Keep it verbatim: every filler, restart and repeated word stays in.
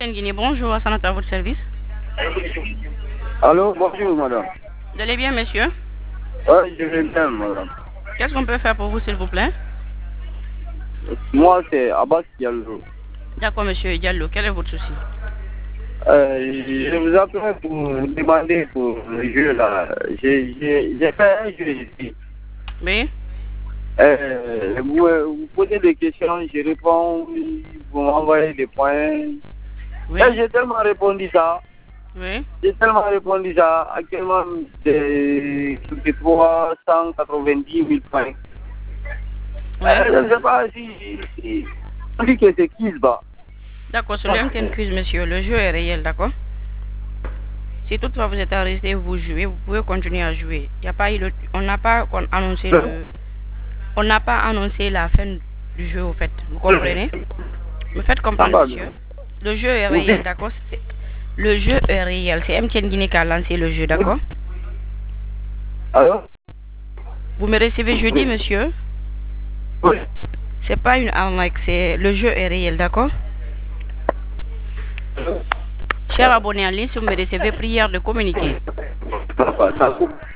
Guinée, bonjour, Sanata à votre service. Allô, bonjour madame. Vous allez bien, monsieur? Oui, je vais bien madame. Qu'est-ce qu'on peut faire pour vous, s'il vous plaît? Moi c'est Abbas Diallo. D'accord, monsieur Diallo, quel est votre souci? Euh, je vous appelle pour vous demander pour le jeu là. J'ai j'ai- j'ai fait un jeu ici. Oui? Euh, vous, vous posez des questions, je réponds, vous m'envoyez des points. Oui? Et j'ai tellement répondu ça. Oui? J'ai tellement répondu ça. Actuellement, c'est trois cent quatre-vingt-dix mille points. Oui? Euh, je ne sais pas si, si on dit que c'est qui bas. D'accord, sur le M T N Quiz, monsieur, le jeu est réel, d'accord? Si toutefois vous êtes arrêté, vous jouez, vous pouvez continuer à jouer. Il y a pas eu le- on n'a pas con- annoncé le, on n'a pas annoncé la fin du jeu, au fait. Vous comprenez? Me faites comprendre, monsieur. Le jeu est réel, d'accord? C'est- Le jeu est réel. C'est M T N Guinée qui a lancé le jeu, d'accord? Alors? Vous me recevez jeudi, monsieur? Oui. C'est pas une arnaque, c'est le jeu est réel, d'accord? Cher abonné en ligne, si vous me recevez, prière de communiquer. Ça coupe.